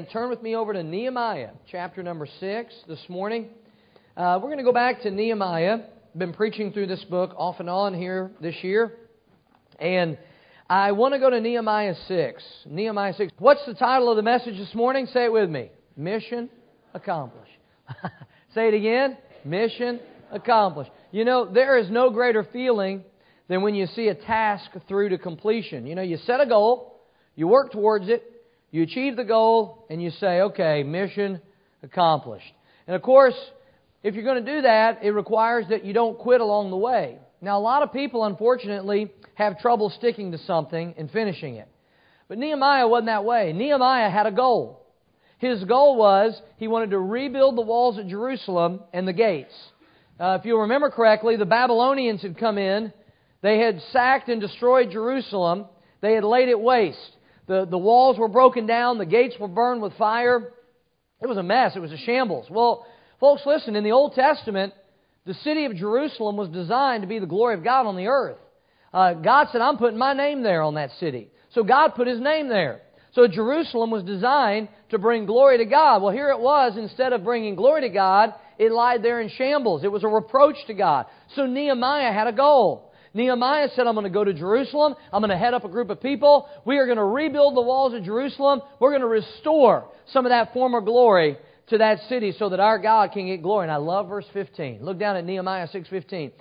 Turn with me over to Nehemiah, chapter number 6 this morning. We're going to go back to Nehemiah. I've been preaching through this book off and on here this year. And I want to go to Nehemiah 6. Nehemiah 6. What's the title of the message this morning? Say it with me. Mission accomplished. Say it again. Mission accomplished. You know, there is no greater feeling than when you see a task through to completion. You know, you set a goal, you work towards it, you achieve the goal, and you say, okay, mission accomplished. And of course, if you're going to do that, it requires that you don't quit along the way. Now, a lot of people, unfortunately, have trouble sticking to something and finishing it. But Nehemiah wasn't that way. Nehemiah had a goal. His goal was he wanted to rebuild the walls of Jerusalem and the gates. If you remember correctly, the Babylonians had come in. They had sacked and destroyed Jerusalem. They had laid it waste. The walls were broken down. The gates were burned with fire. It was a mess. It was a shambles. Well, folks, listen, in the Old Testament, the city of Jerusalem was designed to be the glory of God on the earth. God said, I'm putting my name there on that city. So God put His name there. So Jerusalem was designed to bring glory to God. Well, here it was, instead of bringing glory to God, it lied there in shambles. It was a reproach to God. So Nehemiah had a goal. Nehemiah said, I'm going to go to Jerusalem. I'm going to head up a group of people. We are going to rebuild the walls of Jerusalem. We're going to restore some of that former glory to that city so that our God can get glory. And I love verse 15. Look down at Nehemiah 6:15.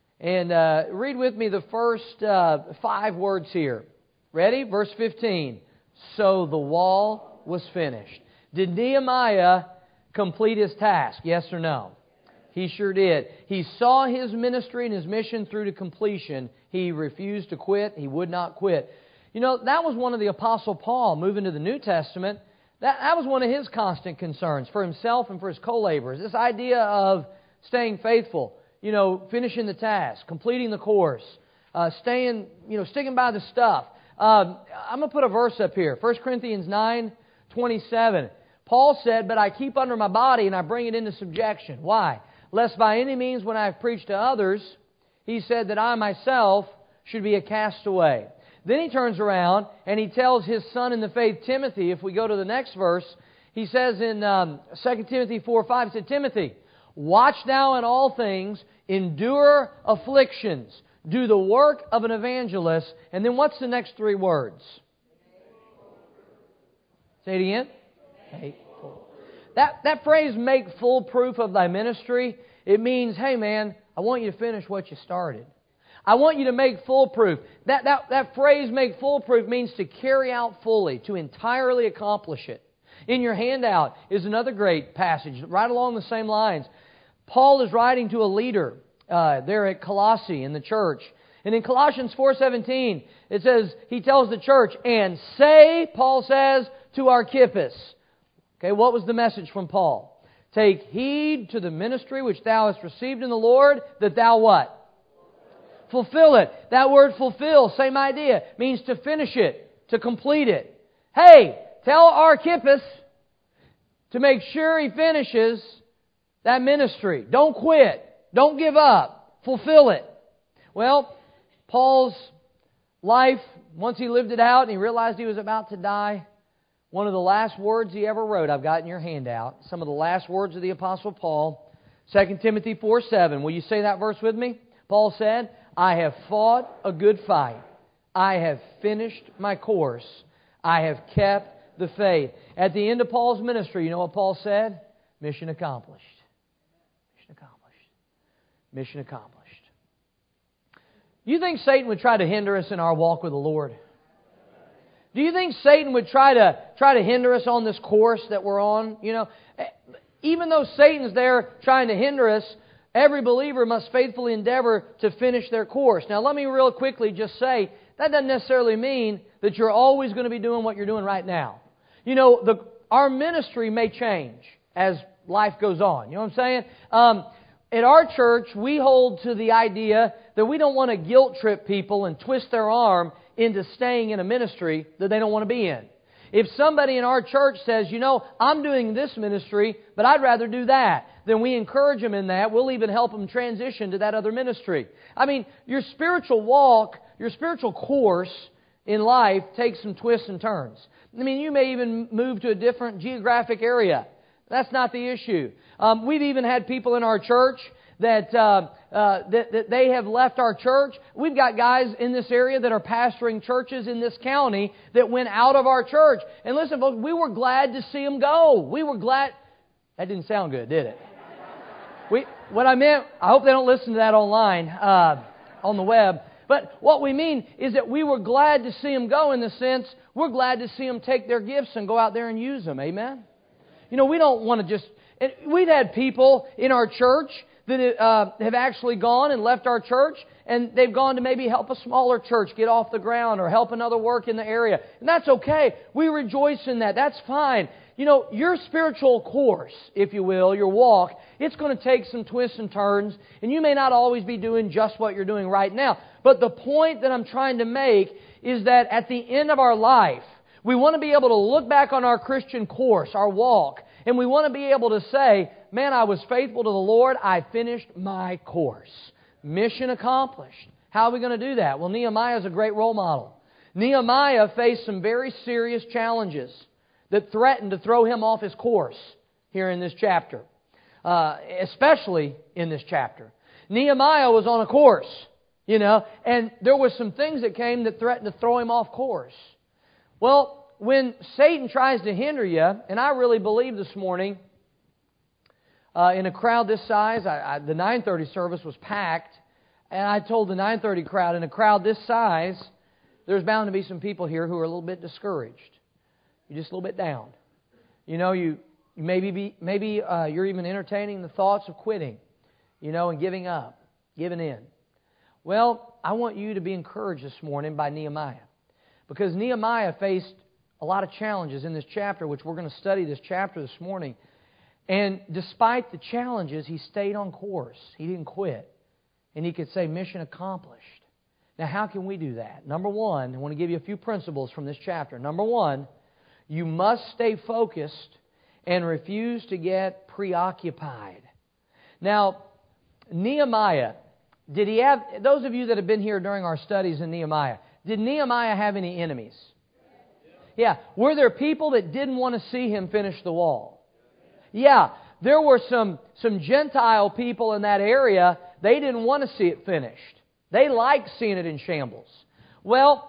And read with me the first 5 words here. Ready? Verse 15. So the wall was finished. Did Nehemiah complete his task? Yes or no? He sure did. He saw his ministry and his mission through to completion. He refused to quit. He would not quit. You know, that was one of the Apostle Paul, moving to the New Testament. That was one of his constant concerns for himself and for his co-laborers. This idea of staying faithful, you know, finishing the task, completing the course, sticking by the stuff. I'm going to put a verse up here. 1 Corinthians 9:27. Paul said, but I keep under my body and I bring it into subjection. Why? Lest by any means when I have preached to others, he said that I myself should be a castaway. Then he turns around and he tells his son in the faith, Timothy, if we go to the next verse, he says in 2 Timothy 4:5, he said, Timothy, watch thou in all things, endure afflictions, do the work of an evangelist. And then what's the next 3 words? Say it again. Faithful. That phrase, make full proof of thy ministry, it means, hey man, I want you to finish what you started. I want you to make full proof. That phrase, make full proof, means to carry out fully, to entirely accomplish it. In your handout is another great passage, right along the same lines. Paul is writing to a leader there at Colossae in the church. And in Colossians 4:17, it says, he tells the church, and say, Paul says, to Archippus. Okay, what was the message from Paul? Take heed to the ministry which thou hast received in the Lord, that thou what? Fulfill it. That word fulfill, same idea, means to finish it, to complete it. Hey, tell Archippus to make sure he finishes that ministry. Don't quit. Don't give up. Fulfill it. Well, Paul's life, once he lived it out and he realized he was about to die, one of the last words he ever wrote, I've got in your handout, some of the last words of the Apostle Paul, 2 Timothy 4:7. Will you say that verse with me? Paul said, I have fought a good fight. I have finished my course. I have kept the faith. At the end of Paul's ministry, you know what Paul said? Mission accomplished. Mission accomplished. Mission accomplished. You think Satan would try to hinder us in our walk with the Lord? Do you think Satan would try to hinder us on this course that we're on? You know, even though Satan's there trying to hinder us, every believer must faithfully endeavor to finish their course. Now, let me real quickly just say, that doesn't necessarily mean that you're always going to be doing what you're doing right now. You know, our ministry may change as life goes on. You know what I'm saying? At our church, we hold to the idea that we don't want to guilt trip people and twist their arm into staying in a ministry that they don't want to be in. If somebody in our church says, you know, I'm doing this ministry, but I'd rather do that, then we encourage them in that. We'll even help them transition to that other ministry. I mean, your spiritual walk, your spiritual course in life takes some twists and turns. I mean, you may even move to a different geographic area. That's not the issue. We've even had people in our church that they have left our church. We've got guys in this area that are pastoring churches in this county that went out of our church. And listen, folks, we were glad to see them go. We were glad. That didn't sound good, did it? What I meant, I hope they don't listen to that online, on the web. But what we mean is that we were glad to see them go, in the sense, we're glad to see them take their gifts and go out there and use them. Amen? You know, we don't want to just... We've had people in our church that have actually gone and left our church, and they've gone to maybe help a smaller church get off the ground or help another work in the area. And that's okay. We rejoice in that. That's fine. You know, your spiritual course, if you will, your walk, it's going to take some twists and turns, and you may not always be doing just what you're doing right now. But the point that I'm trying to make is that at the end of our life, we want to be able to look back on our Christian course, our walk, and we want to be able to say, man, I was faithful to the Lord. I finished my course. Mission accomplished. How are we going to do that? Well, Nehemiah is a great role model. Nehemiah faced some very serious challenges that threatened to throw him off his course here in this chapter, especially in this chapter. Nehemiah was on a course, you know, and there were some things that came that threatened to throw him off course. Well, when Satan tries to hinder you, and I really believe this morning, in a crowd this size, the 9:30 service was packed, and I told the 9:30 crowd, in a crowd this size, there's bound to be some people here who are a little bit discouraged. You're just a little bit down. You know, you maybe you're even entertaining the thoughts of quitting, you know, and giving up, giving in. Well, I want you to be encouraged this morning by Nehemiah, because Nehemiah faced a lot of challenges in this chapter, which we're going to study this chapter this morning. And despite the challenges, he stayed on course. He didn't quit. And he could say, mission accomplished. Now, how can we do that? Number one, I want to give you a few principles from this chapter. Number one, you must stay focused and refuse to get preoccupied. Now, Nehemiah, did he have, those of you that have been here during our studies in Nehemiah, did Nehemiah have any enemies? Yeah. Were there people that didn't want to see him finish the wall? Yeah. There were some Gentile people in that area, they didn't want to see it finished. They liked seeing it in shambles. Well,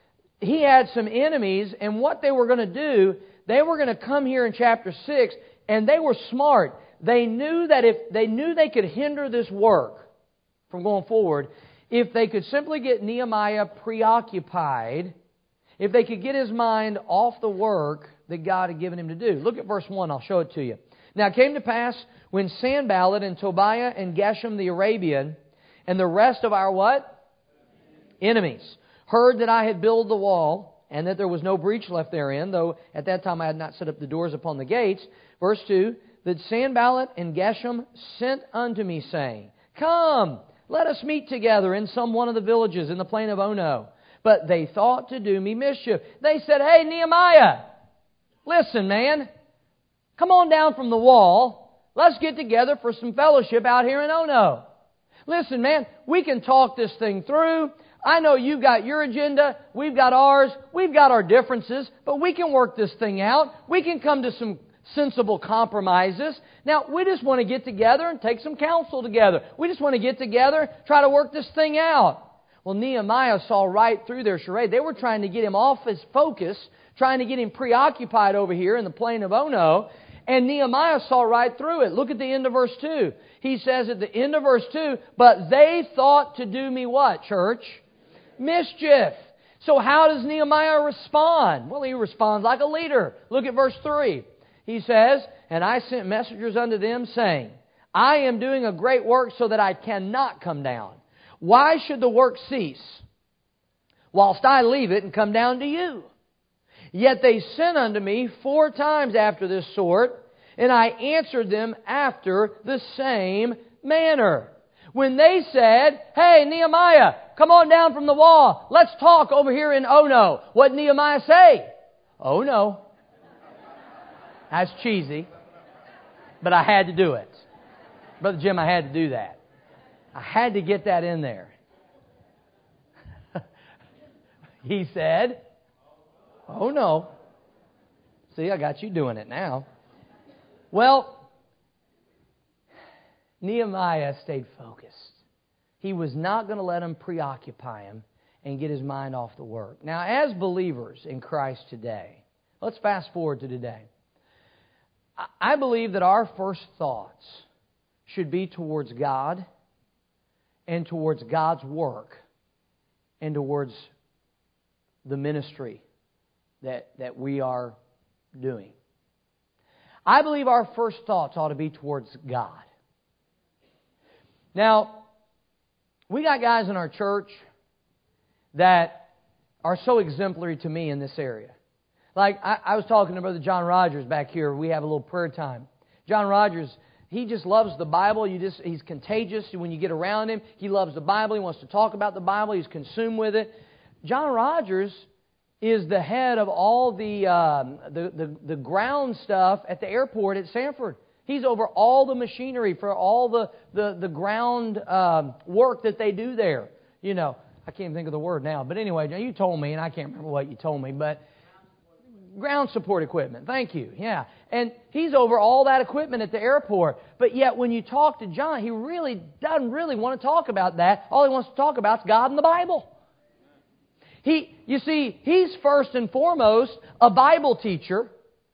he had some enemies, and what they were going to do, they were going to come here in chapter 6, and they were smart. They knew that if they knew they could hinder this work from going forward, if they could simply get Nehemiah preoccupied, if they could get his mind off the work that God had given him to do. Look at verse 1, I'll show it to you. Now it came to pass, when Sanballat and Tobiah and Geshem the Arabian and the rest of our what? Enemies heard that I had built the wall, and that there was no breach left therein, though at that time I had not set up the doors upon the gates. Verse 2, that Sanballat and Geshem sent unto me, saying, Come, let us meet together in some one of the villages in the plain of Ono. But they thought to do me mischief. They said, Hey, Nehemiah, listen, man, come on down from the wall. Let's get together for some fellowship out here in Ono. Listen, man, we can talk this thing through. I know you've got your agenda, we've got ours, we've got our differences, but we can work this thing out. We can come to some sensible compromises. Now, we just want to get together and take some counsel together. We just want to get together, try to work this thing out. Well, Nehemiah saw right through their charade. They were trying to get him off his focus, trying to get him preoccupied over here in the plain of Ono, and Nehemiah saw right through it. Look at the end of verse 2. He says at the end of verse 2, But they thought to do me what, church? Mischief. So how does Nehemiah respond? Well, he responds like a leader. Look at verse 3. He says, And I sent messengers unto them, saying, I am doing a great work so that I cannot come down. Why should the work cease, whilst I leave it and come down to you? Yet they sent unto me 4 times after this sort, and I answered them after the same manner. When they said, Hey, Nehemiah, come on down from the wall. Let's talk over here in Ono. What did Nehemiah say? Oh, no. That's cheesy, but I had to do it. Brother Jim, I had to do that. I had to get that in there. He said, Oh, no. See, I got you doing it now. Well, Nehemiah stayed focused. He was not going to let him preoccupy him and get his mind off the work. Now, as believers in Christ today, let's fast forward to today. I believe that our first thoughts should be towards God and towards God's work and towards the ministry that we are doing. I believe our first thoughts ought to be towards God. Now, we got guys in our church that are so exemplary to me in this area. Like, I was talking to Brother John Rogers back here. We have a little prayer time. John Rogers, he just loves the Bible. He's contagious when you get around him. He loves the Bible. He wants to talk about the Bible. He's consumed with it. John Rogers is the head of all the ground stuff at the airport at Sanford. He's over all the machinery for all the ground work that they do there. You know, I can't think of the word now. But anyway, you told me, and I can't remember what you told me, but ground support equipment. Thank you. Yeah. And he's over all that equipment at the airport. But yet when you talk to John, he really doesn't really want to talk about that. All he wants to talk about is God and the Bible. You see, he's first and foremost a Bible teacher,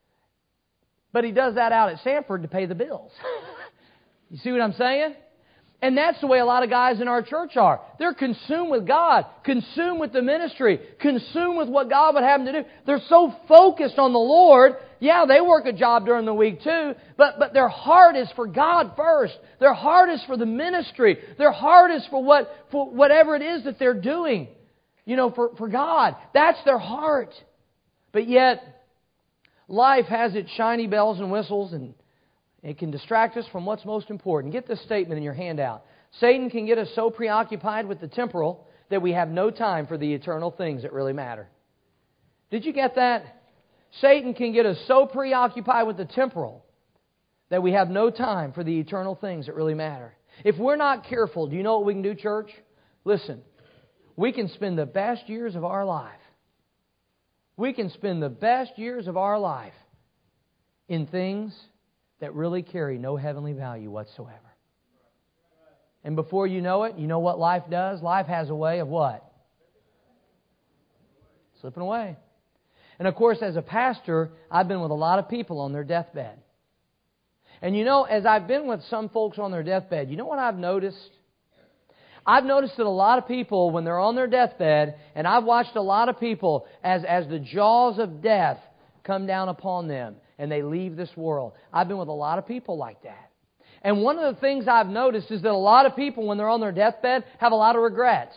but he does that out at Sanford to pay the bills. You see what I'm saying? And that's the way a lot of guys in our church are. They're consumed with God, consumed with the ministry, consumed with what God would have them to do. They're so focused on the Lord. Yeah, they work a job during the week too, but their heart is for God first. Their heart is for the ministry. Their heart is for whatever it is that they're doing. You know, for God. That's their heart. But yet, life has its shiny bells and whistles, and it can distract us from what's most important. Get this statement in your handout. Satan can get us so preoccupied with the temporal that we have no time for the eternal things that really matter. Did you get that? Satan can get us so preoccupied with the temporal that we have no time for the eternal things that really matter. If we're not careful, do you know what we can do, church? Listen. We can spend the best years of our life. We can spend the best years of our life in things that really carry no heavenly value whatsoever. And before you know it, you know what life does? Life has a way of what? Slipping away. And of course, as a pastor, I've been with a lot of people on their deathbed. And you know, as I've been with some folks on their deathbed, you know what I've noticed? I've noticed that a lot of people, when they're on their deathbed, and I've watched a lot of people as the jaws of death come down upon them and they leave this world. I've been with a lot of people like that. And one of the things I've noticed is that a lot of people, when they're on their deathbed, have a lot of regrets.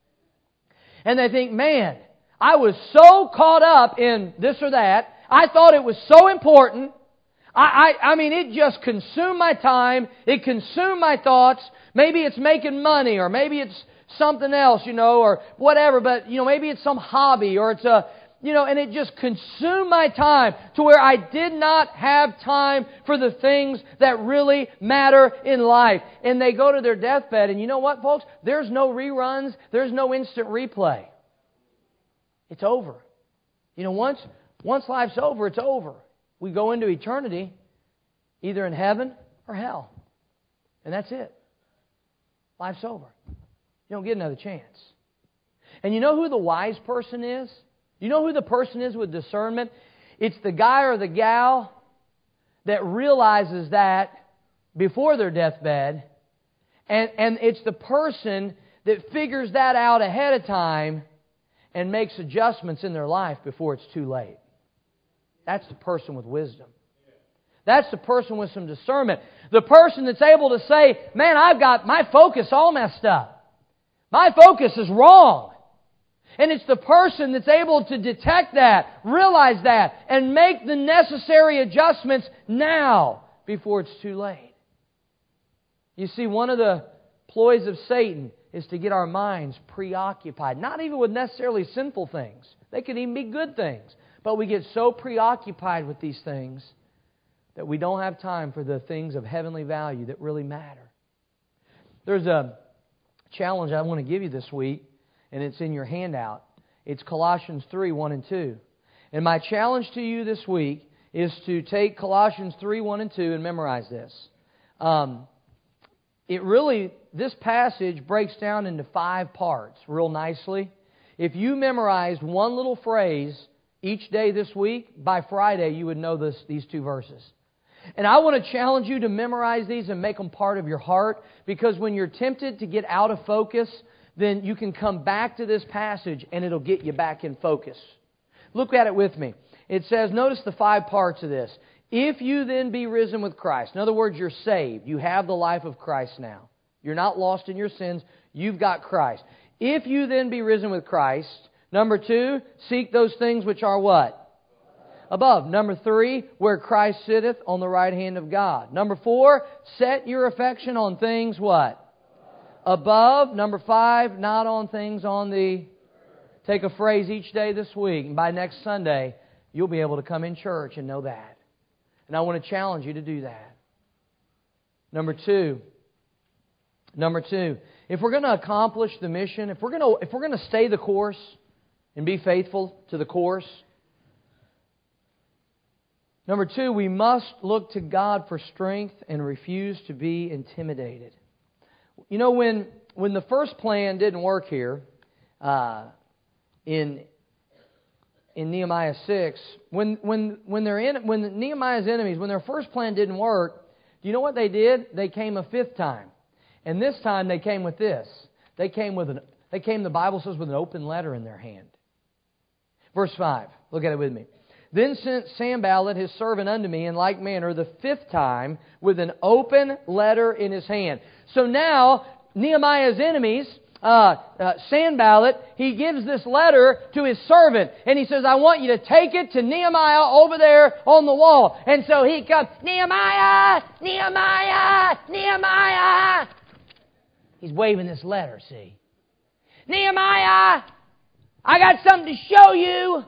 And they think, man, I was so caught up in this or that. I thought it was so important. I mean, it just consumed my time. It consumed my thoughts. Maybe it's making money, or maybe it's something else, you know, or whatever. But, you know, maybe it's some hobby, or it's and it just consumed my time to where I did not have time for the things that really matter in life. And they go to their deathbed, and you know what, folks? There's no reruns. There's no instant replay. It's over. You know, once life's over, it's over. We go into eternity either in heaven or hell. And that's it. Life's over. You don't get another chance. And you know who the wise person is? You know who the person is with discernment? It's the guy or the gal that realizes that before their deathbed. And it's the person that figures that out ahead of time and makes adjustments in their life before it's too late. That's the person with wisdom. That's the person with some discernment. The person that's able to say, man, I've got my focus all messed up. My focus is wrong. And it's the person that's able to detect that, realize that, and make the necessary adjustments now before it's too late. You see, one of the ploys of Satan is to get our minds preoccupied, not even with necessarily sinful things. They could even be good things. But we get so preoccupied with these things that we don't have time for the things of heavenly value that really matter. There's a challenge I want to give you this week, and it's in your handout. It's Colossians 3, 1 and 2. And my challenge to you this week is to take Colossians 3, 1 and 2 and memorize this. This passage breaks down into 5 parts real nicely. If you memorized one little phrase each day this week, by Friday you would know these 2 verses. And I want to challenge you to memorize these and make them part of your heart, because when you're tempted to get out of focus, then you can come back to this passage and it'll get you back in focus. Look at it with me. It says, notice the 5 parts of this. If you then be risen with Christ. In other words, you're saved. You have the life of Christ now. You're not lost in your sins. You've got Christ. If you then be risen with Christ. Number 2, seek those things which are what? Above. Number 3, where Christ sitteth on the right hand of God. Number 4, set your affection on things what? Above. Number 5, not on things on the... Take a phrase each day this week, and by next Sunday, you'll be able to come in church and know that. And I want to challenge you to do that. Number two, if we're going to accomplish the mission, if we're going to stay the course and be faithful to the course, number 2, we must look to God for strength and refuse to be intimidated. You know, when the first plan didn't work here, in Nehemiah 6, when Nehemiah's enemies, when their first plan didn't work, do you know what they did? They came a 5th time. And this time they came with this. The Bible says, with an open letter in their hand. Verse 5. Look at it with me. Then sent Sanballat his servant unto me in like manner the 5th time with an open letter in his hand. So now Nehemiah's enemies, Sanballat, he gives this letter to his servant. And he says, I want you to take it to Nehemiah over there on the wall. And so he comes, Nehemiah, Nehemiah, Nehemiah. He's waving this letter, see. Nehemiah, I got something to show you.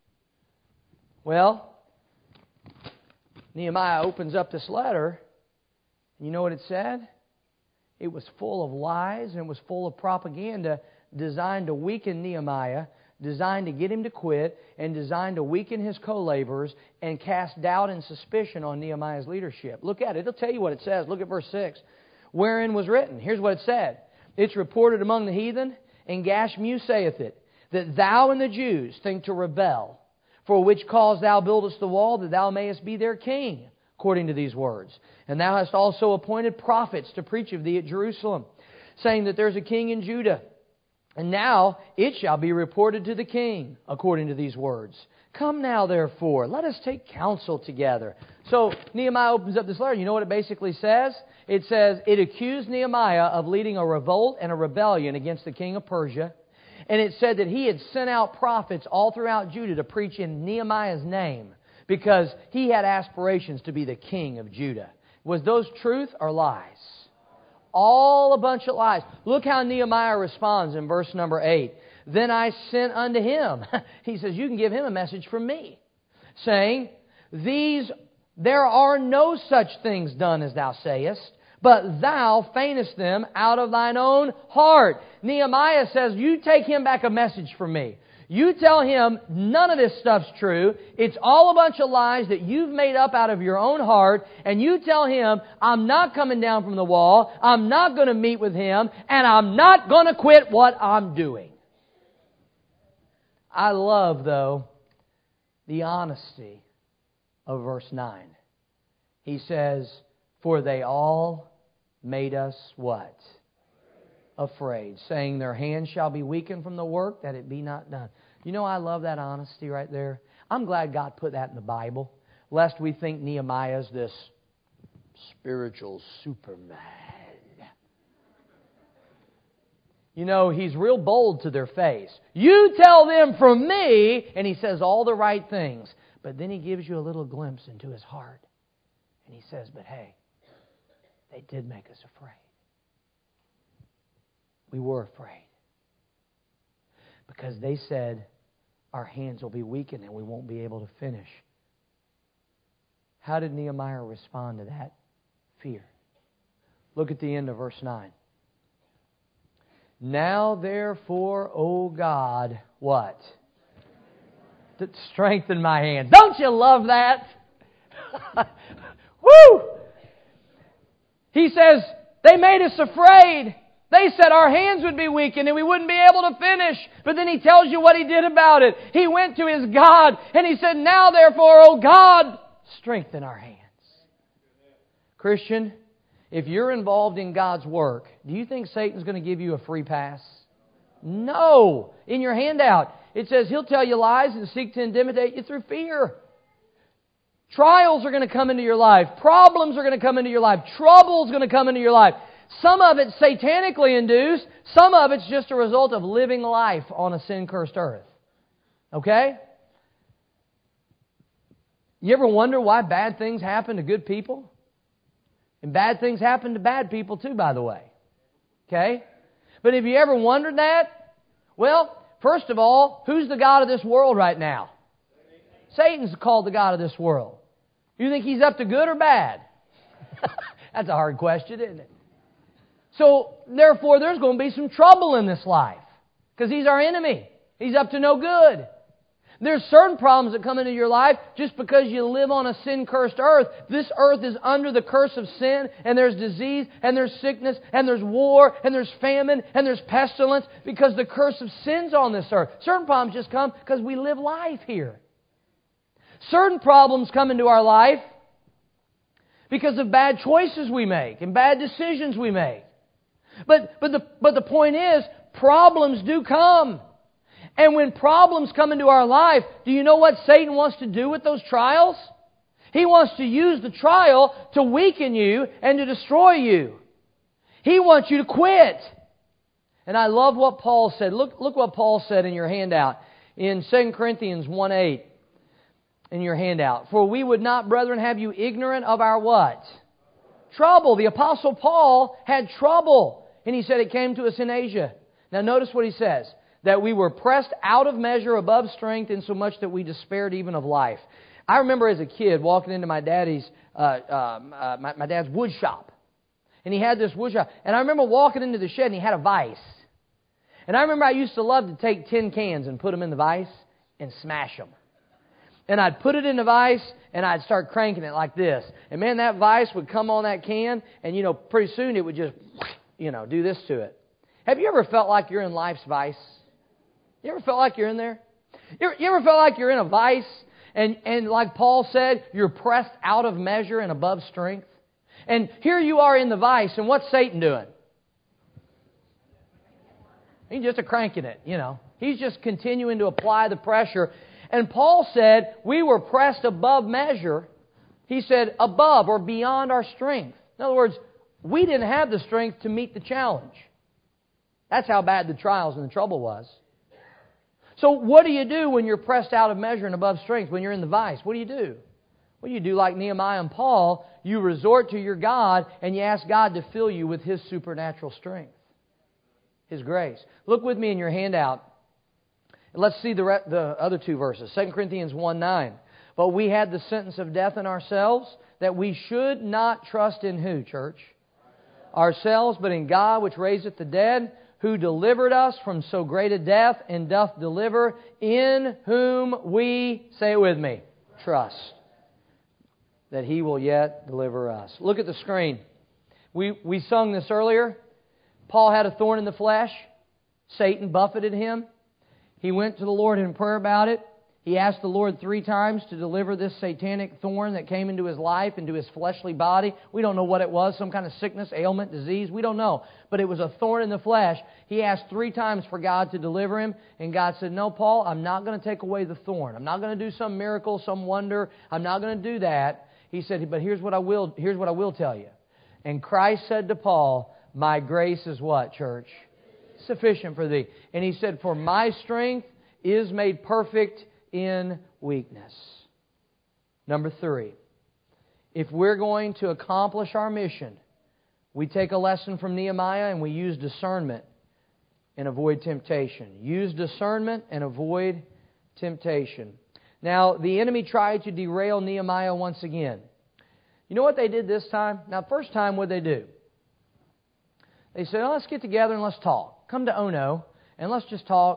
Well, Nehemiah opens up this letter. And you know what it said? It was full of lies and it was full of propaganda designed to weaken Nehemiah, designed to get him to quit, and designed to weaken his co-laborers and cast doubt and suspicion on Nehemiah's leadership. Look at it. It'll tell you what it says. Look at verse 6. Wherein was written. Here's what it said. It's reported among the heathen, and Gashmu saith it, that thou and the Jews think to rebel, for which cause thou buildest the wall, that thou mayest be their king, according to these words. And thou hast also appointed prophets to preach of thee at Jerusalem, saying that there's a king in Judah. And now it shall be reported to the king, according to these words. Come now, therefore, let us take counsel together. So Nehemiah opens up this letter. You know what it basically says? It says it accused Nehemiah of leading a revolt and a rebellion against the king of Persia. And it said that he had sent out prophets all throughout Judah to preach in Nehemiah's name, because he had aspirations to be the king of Judah. Was those truth or lies? All a bunch of lies. Look how Nehemiah responds in verse number 8. Then I sent unto him. He says, you can give him a message from me, saying, there are no such things done as thou sayest, but thou feignest them out of thine own heart. Nehemiah says, you take him back a message from me. You tell him none of this stuff's true. It's all a bunch of lies that you've made up out of your own heart. And you tell him, I'm not coming down from the wall. I'm not going to meet with him. And I'm not going to quit what I'm doing. I love, though, the honesty of verse 9. He says, for they all made us what? Afraid, saying their hands shall be weakened from the work, that it be not done. You know, I love that honesty right there. I'm glad God put that in the Bible, lest we think Nehemiah's this spiritual Superman. You know, he's real bold to their face. You tell them from me, and he says all the right things. But then he gives you a little glimpse into his heart. And he says, but hey, they did make us afraid. We were afraid. Because they said, our hands will be weakened and we won't be able to finish. How did Nehemiah respond to that fear? Look at the end of verse 9. Now therefore, O God, what? Strengthen my hands. Don't you love that? Woo! He says, they made us afraid. They said our hands would be weakened and we wouldn't be able to finish. But then He tells you what He did about it. He went to His God and He said, now therefore, O God, strengthen our hands. Christian, if you're involved in God's work, do you think Satan's going to give you a free pass? No. In your handout, it says He'll tell you lies and seek to intimidate you through fear. Trials are going to come into your life. Problems are going to come into your life. Trouble is going to come into your life. Some of it's satanically induced. Some of it's just a result of living life on a sin-cursed earth. Okay? You ever wonder why bad things happen to good people? And bad things happen to bad people too, by the way. Okay? But have you ever wondered that? Well, first of all, who's the god of this world right now? Satan's called the god of this world. You think he's up to good or bad? That's a hard question, isn't it? So, therefore, there's going to be some trouble in this life. Because he's our enemy. He's up to no good. There's certain problems that come into your life just because you live on a sin-cursed earth. This earth is under the curse of sin, and there's disease, and there's sickness, and there's war, and there's famine, and there's pestilence, because the curse of sin's on this earth. Certain problems just come because we live life here. Certain problems come into our life because of bad choices we make and bad decisions we make. But the point is, problems do come. And when problems come into our life, do you know what Satan wants to do with those trials? He wants to use the trial to weaken you and to destroy you. He wants you to quit. And I love what Paul said. Look what Paul said in your handout in 2 Corinthians 1:8 in your handout. For we would not, brethren, have you ignorant of our what? Trouble. The Apostle Paul had trouble. And he said it came to us in Asia. Now notice what he says. That we were pressed out of measure above strength, insomuch that we despaired even of life. I remember as a kid walking into my dad's wood shop. And he had this wood shop. And I remember walking into the shed and he had a vise. And I remember I used to love to take tin cans and put them in the vise and smash them. And I'd put it in the vise and I'd start cranking it like this. And man, that vise would come on that can and, pretty soon it would just, do this to it. Have you ever felt like you're in life's vise? You ever felt like you're in there? You ever felt like you're in a vise and like Paul said, you're pressed out of measure and above strength? And here you are in the vise, and what's Satan doing? He's just cranking it, He's just continuing to apply the pressure. And Paul said, we were pressed above measure. He said, above or beyond our strength. In other words, we didn't have the strength to meet the challenge. That's how bad the trials and the trouble was. So what do you do when you're pressed out of measure and above strength, when you're in the vice? What do you do? Well, you do like Nehemiah and Paul. You resort to your God and you ask God to fill you with His supernatural strength, His grace. Look with me in your handout. Let's see the other two verses. 2 Corinthians 1:9. But we had the sentence of death in ourselves, that we should not trust in who, church? Ourselves, but in God which raiseth the dead, who delivered us from so great a death, and doth deliver, in whom we, say it with me, trust, that He will yet deliver us. Look at the screen. We sung this earlier. Paul had a thorn in the flesh. Satan buffeted him. He went to the Lord in prayer about it. He asked the Lord 3 times to deliver this satanic thorn that came into his life, into his fleshly body. We don't know what it was, some kind of sickness, ailment, disease. We don't know. But it was a thorn in the flesh. He asked 3 times for God to deliver him. And God said, no, Paul, I'm not going to take away the thorn. I'm not going to do some miracle, some wonder. I'm not going to do that. He said, but here's what I will tell you. And Christ said to Paul, my grace is what, church? Sufficient for thee. And He said, for my strength is made perfect in weakness. Number 3, if we're going to accomplish our mission, we take a lesson from Nehemiah and we use discernment and avoid temptation. Use discernment and avoid temptation. Now, the enemy tried to derail Nehemiah once again. You know what they did this time? Now, first time, what did they do? They said, let's get together and let's talk. Come to Ono and let's just talk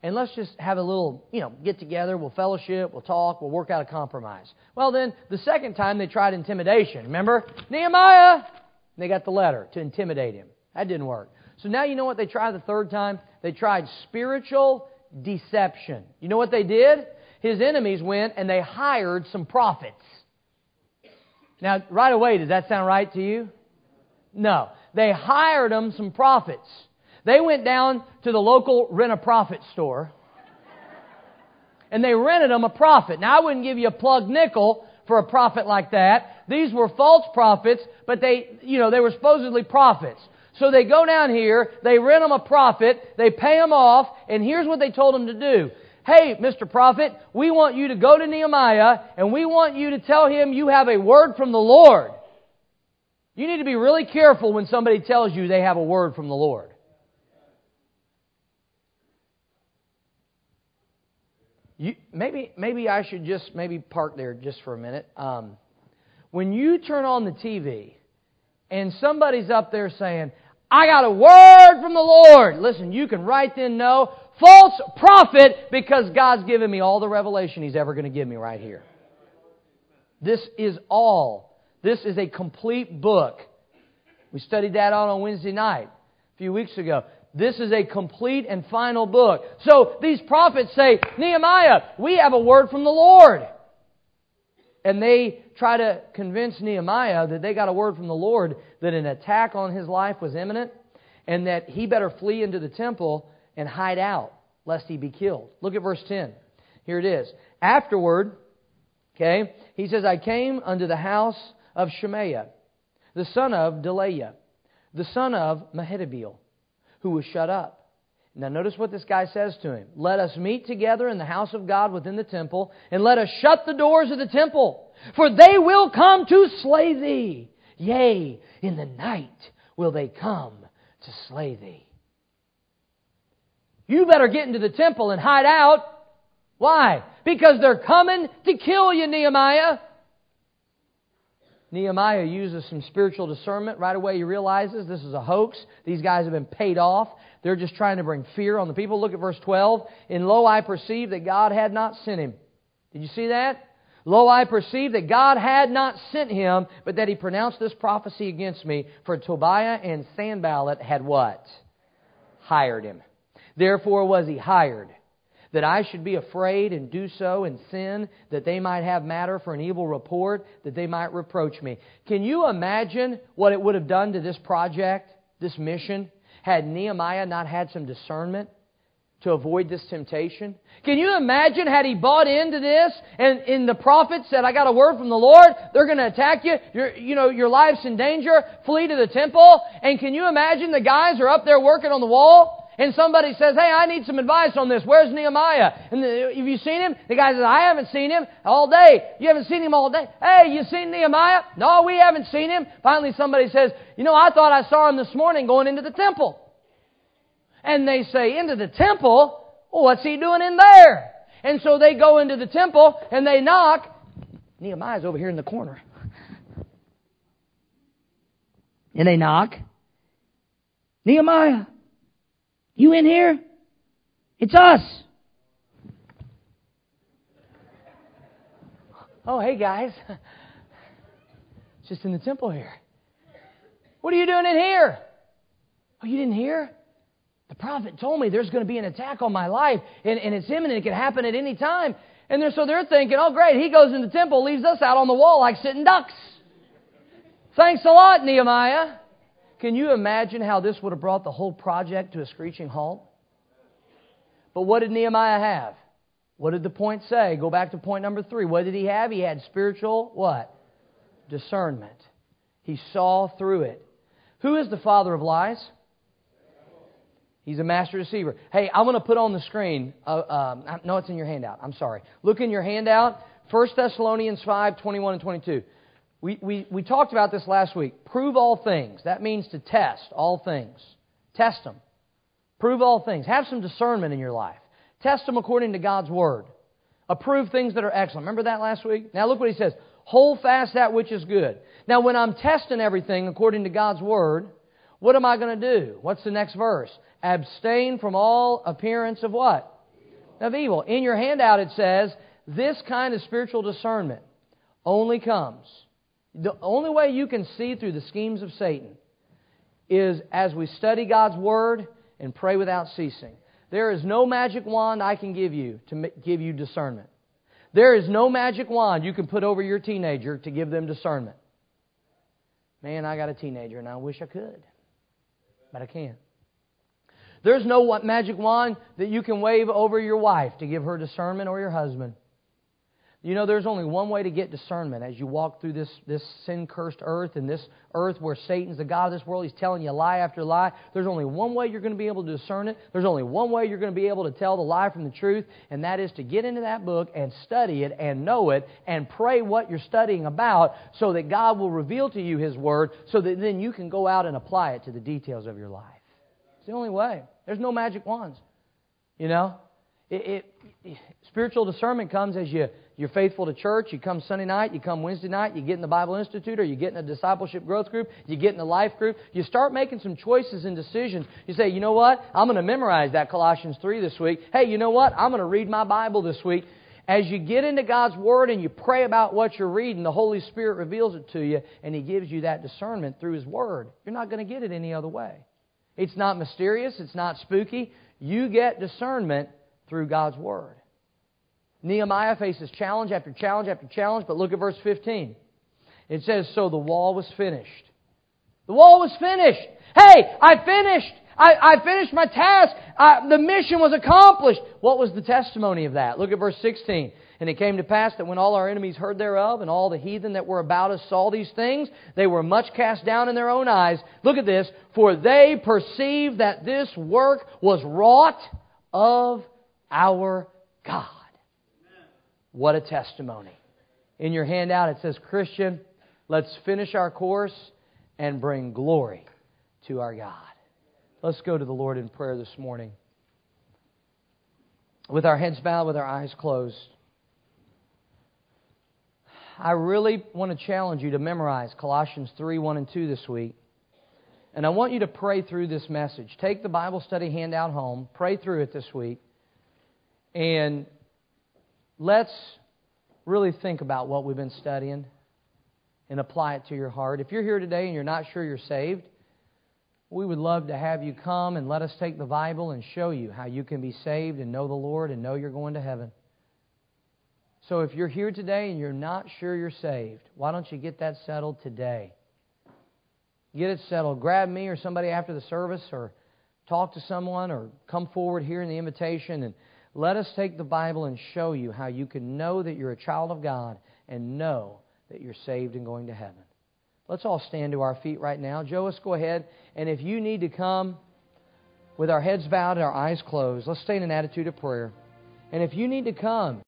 and let's just have a little, get together, we'll fellowship, we'll talk, we'll work out a compromise. Well, then, the second time they tried intimidation. Remember? Nehemiah! They got the letter to intimidate him. That didn't work. So now you know what they tried the third time? They tried spiritual deception. You know what they did? His enemies went and they hired some prophets. Now, right away, does that sound right to you? No. They hired them some prophets. They went down to the local rent-a-prophet store and they rented them a prophet. Now, I wouldn't give you a plug nickel for a prophet like that. These were false prophets, but they were supposedly prophets. So they go down here, they rent them a prophet, they pay them off, and here's what they told him to do. Hey, Mr. Prophet, we want you to go to Nehemiah, and we want you to tell him you have a word from the Lord. You need to be really careful when somebody tells you they have a word from the Lord. Maybe I should just park there just for a minute. When you turn on the TV and somebody's up there saying, I got a word from the Lord. Listen, you can right then know, false prophet, because God's given me all the revelation He's ever going to give me right here. This is a complete book. We studied that on Wednesday night, a few weeks ago. This is a complete and final book. So these prophets say, Nehemiah, we have a word from the Lord. And they try to convince Nehemiah that they got a word from the Lord that an attack on his life was imminent and that he better flee into the temple and hide out lest he be killed. Look at verse 10. Here it is. Afterward, he says, I came unto the house of Shemaiah, the son of Delaiah, the son of Mehetabeel, who was shut up. Now notice what this guy says to him. Let us meet together in the house of God within the temple, and let us shut the doors of the temple, for they will come to slay thee. Yea, in the night will they come to slay thee. You better get into the temple and hide out. Why? Because they're coming to kill you, Nehemiah. Nehemiah uses some spiritual discernment. Right away he realizes this is a hoax. These guys have been paid off. They're just trying to bring fear on the people. Look at verse 12. And lo, I perceived that God had not sent him. Did you see that? Lo, I perceived that God had not sent him, but that he pronounced this prophecy against me. For Tobiah and Sanballat had what? Hired him. Therefore was he hired, that I should be afraid and do so and sin, that they might have matter for an evil report, that they might reproach me. Can you imagine what it would have done to this project, this mission, had Nehemiah not had some discernment to avoid this temptation? Can you imagine had he bought into this and the prophet said, I got a word from the Lord, they're going to attack you, your life's in danger, flee to the temple. And can you imagine the guys are up there working on the wall? And somebody says, hey, I need some advice on this. Where's Nehemiah? And have you seen him? The guy says, I haven't seen him all day. You haven't seen him all day? Hey, you seen Nehemiah? No, we haven't seen him. Finally, somebody says, I thought I saw him this morning going into the temple. And they say, into the temple? Well, what's he doing in there? And so they go into the temple and they knock. Nehemiah's over here in the corner. And they knock. Nehemiah, you in here? It's us. Oh, hey guys. It's just in the temple here. What are you doing in here? Oh, you didn't hear? The prophet told me there's going to be an attack on my life and it's imminent. It can happen at any time. And so they're thinking, oh great, he goes in the temple, leaves us out on the wall like sitting ducks. Thanks a lot, Nehemiah. Can you imagine how this would have brought the whole project to a screeching halt? But what did Nehemiah have? What did the point say? Go back to point number 3. What did he have? He had spiritual what? Discernment. He saw through it. Who is the father of lies? He's a master deceiver. Hey, I'm going to put on the screen. No, it's in your handout. I'm sorry. Look in your handout. 1 Thessalonians 5, 21 and 22. We talked about this last week. Prove all things. That means to test all things. Test them. Prove all things. Have some discernment in your life. Test them according to God's Word. Approve things that are excellent. Remember that last week? Now look what he says. Hold fast that which is good. Now when I'm testing everything according to God's Word, what am I going to do? What's the next verse? Abstain from all appearance of what? of evil. In your handout it says, this kind of spiritual discernment only comes. The only way you can see through the schemes of Satan is as we study God's Word and pray without ceasing. There is no magic wand I can give you to give you discernment. There is no magic wand you can put over your teenager to give them discernment. Man, I got a teenager and I wish I could, but I can't. There's no magic wand that you can wave over your wife to give her discernment, or your husband. You know, there's only one way to get discernment as you walk through this sin-cursed earth, and this earth where Satan's the god of this world. He's telling you lie after lie. There's only one way you're going to be able to discern it. There's only one way you're going to be able to tell the lie from the truth, and that is to get into that book and study it and know it and pray what you're studying about so that God will reveal to you His Word so that then you can go out and apply it to the details of your life. It's the only way. There's no magic wands. You know? Spiritual discernment comes as you're faithful to church, you come Sunday night, you come Wednesday night, you get in the Bible Institute, or you get in a discipleship growth group, you get in a life group. You start making some choices and decisions. You say, you know what? I'm going to memorize that Colossians 3 this week. Hey, you know what? I'm going to read my Bible this week. As you get into God's Word and you pray about what you're reading, the Holy Spirit reveals it to you, and He gives you that discernment through His Word. You're not going to get it any other way. It's not mysterious. It's not spooky. You get discernment through God's Word. Nehemiah faces challenge after challenge after challenge, but look at verse 15. It says, so the wall was finished. The wall was finished. Hey, I finished. I finished my task. The mission was accomplished. What was the testimony of that? Look at verse 16. And it came to pass that when all our enemies heard thereof, and all the heathen that were about us saw these things, they were much cast down in their own eyes. Look at this. For they perceived that this work was wrought of our God. What a testimony. In your handout it says, Christian, let's finish our course and bring glory to our God. Let's go to the Lord in prayer this morning. With our heads bowed, with our eyes closed. I really want to challenge you to memorize Colossians 3, 1 and 2 this week. And I want you to pray through this message. Take the Bible study handout home. Pray through it this week. And let's really think about what we've been studying and apply it to your heart. If you're here today and you're not sure you're saved, we would love to have you come and let us take the Bible and show you how you can be saved and know the Lord and know you're going to heaven. So if you're here today and you're not sure you're saved, why don't you get that settled today? Get it settled. Grab me or somebody after the service, or talk to someone, or come forward here in the invitation and let us take the Bible and show you how you can know that you're a child of God and know that you're saved and going to heaven. Let's all stand to our feet right now. Joe, let's go ahead. And if you need to come with our heads bowed and our eyes closed, let's stay in an attitude of prayer. And if you need to come,